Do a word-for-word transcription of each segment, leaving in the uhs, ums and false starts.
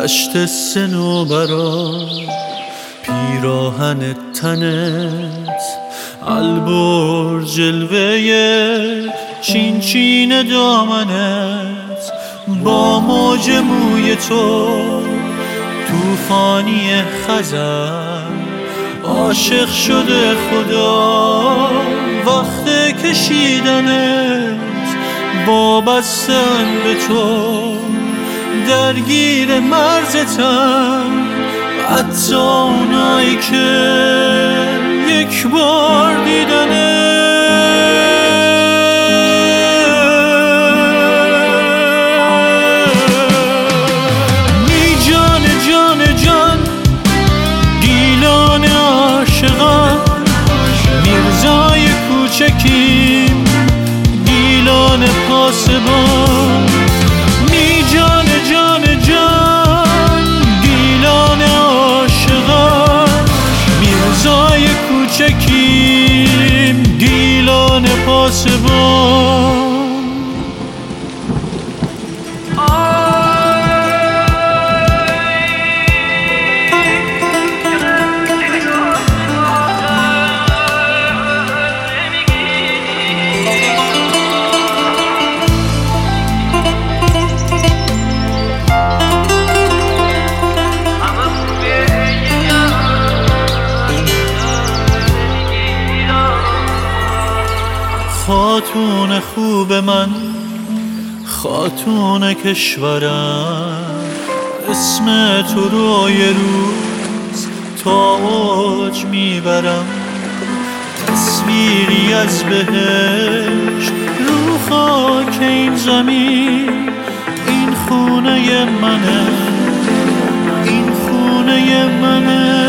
دشت صنوبرا، پیراهن تنت، البرز جلوه چین چین دامنت، با موج موی تو توفانی خزر، عاشق شده خدا وقت کشیدنت، وابستن به تو درگیر مرزتم، حتی اونایی که یک بار دیدنت. می جان جان جان گیلان عاشقان، میرزای کوچکیم گیلان پاسبان. می جان جان جان گیلان عاشقان، میرزای کوچکیم گیلان پاسبان. خاتون خوب من، خاتون کشورم، اسم تو رو یه روز تا اوج میبرم، تصویری از بهشت رو خاک این زمین. این خونه منه، این خونه منه،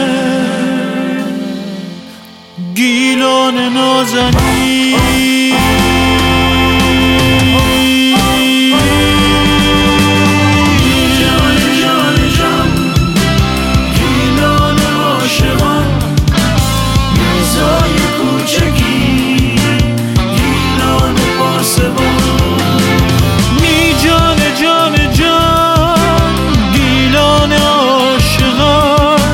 گیلان نازنین.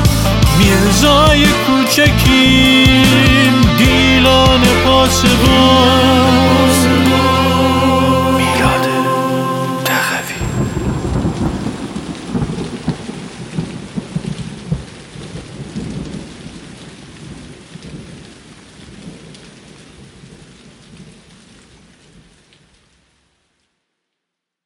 کوچکیم گیلان پاسبان.